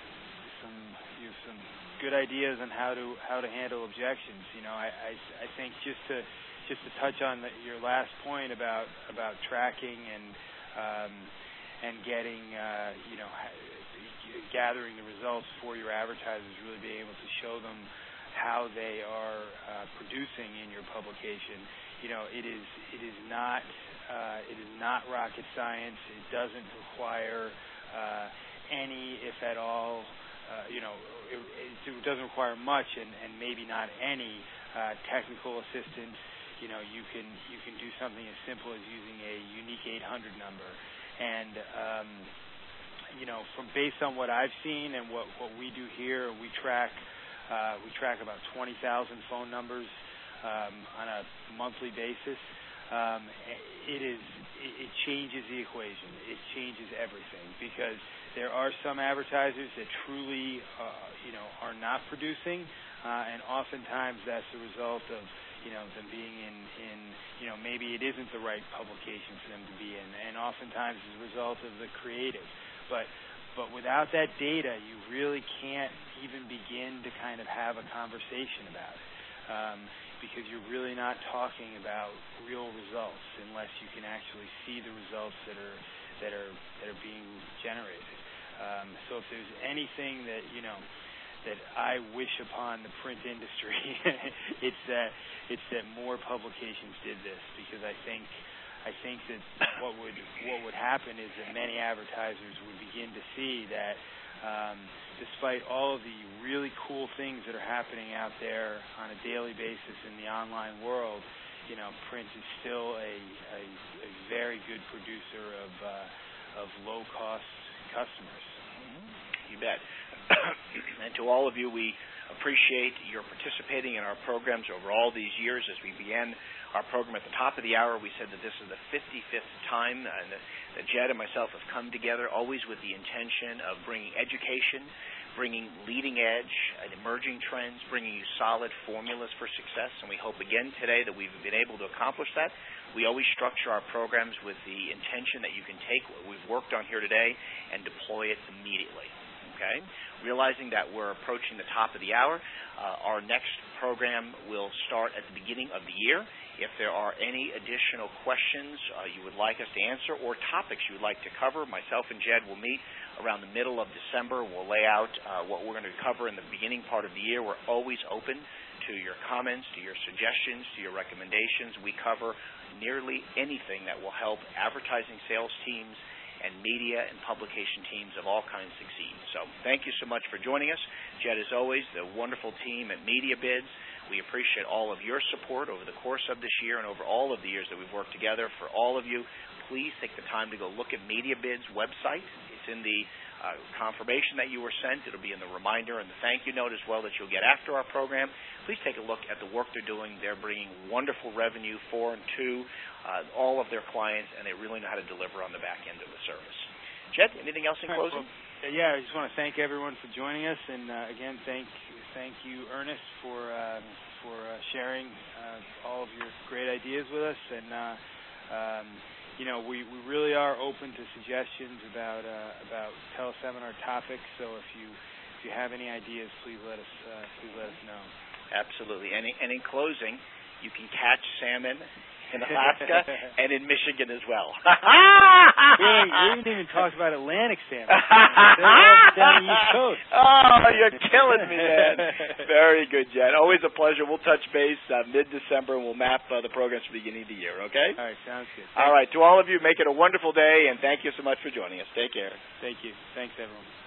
good ideas on how to handle objections. I think just to touch on your last point about tracking and getting gathering the results for your advertisers, really being able to show them how they are producing in your publication. It is not rocket science. It doesn't require any, if at all, it doesn't require much and maybe not any technical assistance. You can do something as simple as using a unique 800 number, and from based on what I've seen and what we do here, we track about 20,000 phone numbers on a monthly basis. It changes the equation. It changes everything, because there are some advertisers that truly are not producing, and oftentimes that's the result of them being in maybe it isn't the right publication for them to be in, and oftentimes it's a result of the creative. But without that data, you really can't even begin to kind of have a conversation about it, because you're really not talking about real results unless you can actually see the results that are being generated. So if there's anything that that I wish upon the print industry, it's that more publications did this, because I think that what would happen is that many advertisers would begin to see that despite all of the really cool things that are happening out there on a daily basis in the online world, print is still a very good producer of low-cost customers. You bet. And to all of you, we appreciate your participating in our programs over all these years. As we began our program at the top of the hour, we said that this is the 55th time that Jed and myself have come together, always with the intention of bringing education, bringing leading edge and emerging trends, bringing you solid formulas for success. And we hope again today that we've been able to accomplish that. We always structure our programs with the intention that you can take what we've worked on here today and deploy it immediately. Okay? Realizing that we're approaching the top of the hour, our next program will start at the beginning of the year. If there are any additional questions you would like us to answer or topics you would like to cover, myself and Jed will meet around the middle of December. We'll lay out what we're going to cover in the beginning part of the year. We're always open to your comments, to your suggestions, to your recommendations. We cover nearly anything that will help advertising sales teams and media and publication teams of all kinds succeed. So thank you so much for joining us. Jed, as always, the wonderful team at MediaBids. We appreciate all of your support over the course of this year and over all of the years that we've worked together. For all of you, please take the time to go look at MediaBids' website. It's in the confirmation that you were sent. It'll be in the reminder and the thank you note as well that you'll get after our program. Please take a look at the work they're doing. They're bringing wonderful revenue for and to all of their clients, and they really know how to deliver on the back end of the service. Jed, anything else in closing? Yeah, I just want to thank everyone for joining us, and again, thank you, Ernest, for sharing all of your great ideas with us. And we really are open to suggestions about teleseminar topics. So if you have any ideas, please let us know. Absolutely. And in closing, you can catch salmon in Alaska and in Michigan as well. We didn't even talk about Atlantic salmon. They're all down the East Coast. Oh, you're killing me, man. Very good, Jed. Always a pleasure. We'll touch base mid-December, and we'll map the programs for the beginning of the year, okay? All right, sounds good. All right, to all of you, make it a wonderful day, and thank you so much for joining us. Take care. Thank you. Thanks, everyone.